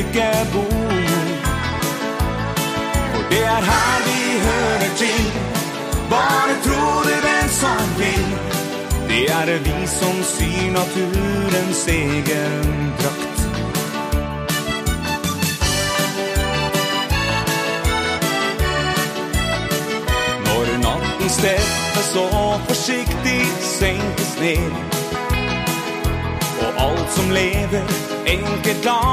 lykke bor. For det her vi hører til, bare tro det den som vil. Det vi som syr naturens egen drakt. Når natten steppes så forsiktig senkes ned, og alt som lever enkelt